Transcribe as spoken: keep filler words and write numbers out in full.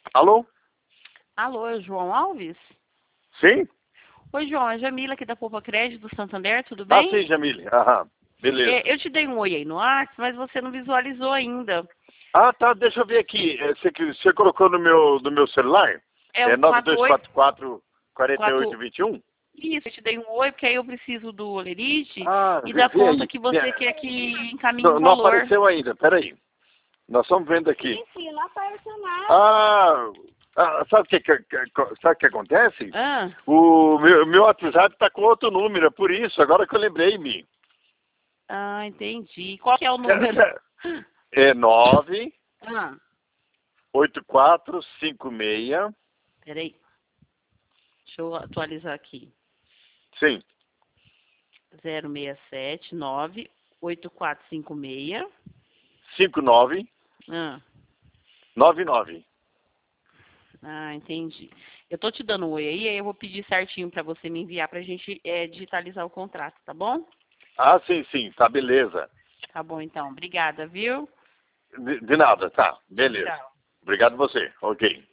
Alô? Alô, é o João Alves? Sim? Oi, João, é Jamila aqui da Poupa Crédito do Santander, tudo Ah, bem? sim, Jamile. Aham, beleza. É, eu te dei um oi aí no WhatsApp, mas você não visualizou ainda. Ah, tá, deixa eu ver aqui. É, Você, que- você colocou no meu, no meu celular? É É o nove quatro dois oito quatro quatro, quatro oito quatro. dois um? Isso, eu te dei um oi, porque aí eu preciso do Olerite Ah, e vê, da vê conta aí. que você quer que encaminhe Não, o não valor. apareceu ainda, peraí. Nós estamos vendo aqui. Sim, sim, não apareceu nada. Ah, ah, sabe o que, que, que- sabe o que acontece? Ah, O meu, meu WhatsApp está com outro número, é por isso, agora que eu lembrei-me. ah, entendi. Qual que é o número? É nove Ah, oito quatro cinco seis. peraí. Deixa eu atualizar aqui. Sim, zero seis sete nove oito quatro cinco seis. cinco nove Ah. nove nove. Ah, entendi. Eu tô te dando um oi aí, aí eu vou pedir certinho pra você me enviar pra gente é, digitalizar o contrato, tá bom? Ah, sim, sim, tá, beleza. Tá bom, então. Obrigada, viu? De, de nada, tá, beleza. Tchau. Obrigado você, ok.